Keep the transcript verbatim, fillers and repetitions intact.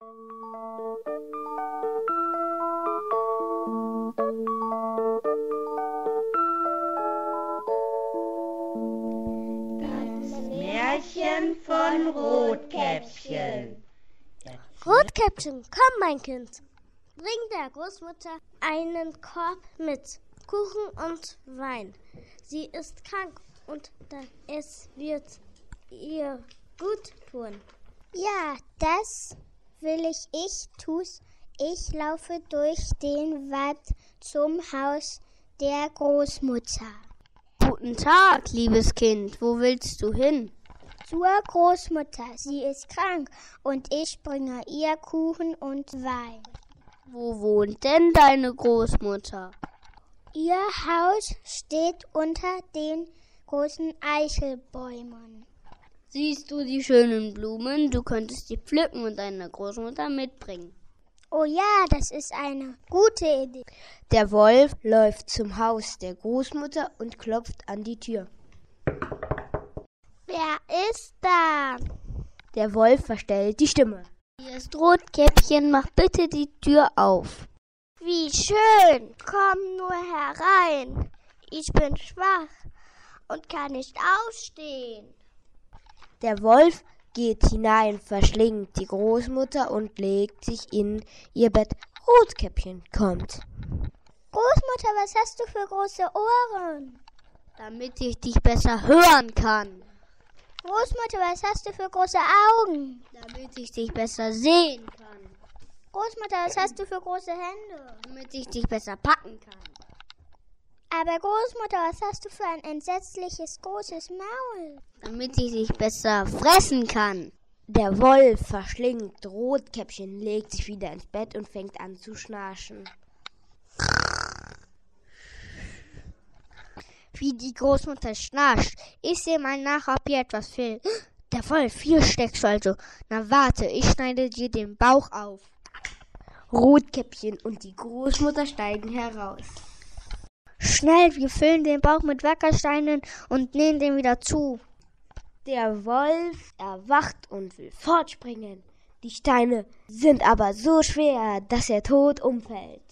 Märchen von Rotkäppchen. Rotkäppchen, komm, mein Kind. Bring der Großmutter einen Korb mit Kuchen und Wein. Sie ist krank und es wird ihr gut tun. Ja, das will ich. Ich tu's. Ich laufe durch den Wald zum Haus der Großmutter. Guten Tag, liebes Kind. Wo willst du hin? Zur Großmutter. Sie ist krank und ich bringe ihr Kuchen und Wein. Wo wohnt denn deine Großmutter? Ihr Haus steht unter den großen Eichelbäumen. Siehst du die schönen Blumen? Du könntest die pflücken und deine Großmutter mitbringen. Oh ja, das ist eine gute Idee. Der Wolf läuft zum Haus der Großmutter und klopft an die Tür. Wer ist da? Der Wolf verstellt die Stimme. Hier ist Rotkäppchen, mach bitte die Tür auf. Wie schön, komm nur herein. Ich bin schwach und kann nicht aufstehen. Der Wolf geht hinein, verschlingt die Großmutter und legt sich in ihr Bett. Rotkäppchen kommt. Großmutter, was hast du für große Ohren? Damit ich dich besser hören kann. Großmutter, was hast du für große Augen? Damit ich dich besser sehen kann. Großmutter, was hast du für große Hände? Damit ich dich besser packen kann. Aber Großmutter, was hast du für ein entsetzliches großes Maul? Damit ich dich besser fressen kann. Der Wolf verschlingt Rotkäppchen, legt sich wieder ins Bett und fängt an zu schnarchen. Wie die Großmutter schnarcht. Ich sehe mal nach, ob hier etwas fehlt. Der Wolf, hier steckst du also. Na warte, ich schneide dir den Bauch auf. Rotkäppchen und die Großmutter steigen heraus. Schnell, wir füllen den Bauch mit Wackersteinen und nähen den wieder zu. Der Wolf erwacht und will fortspringen. Die Steine sind aber so schwer, dass er tot umfällt.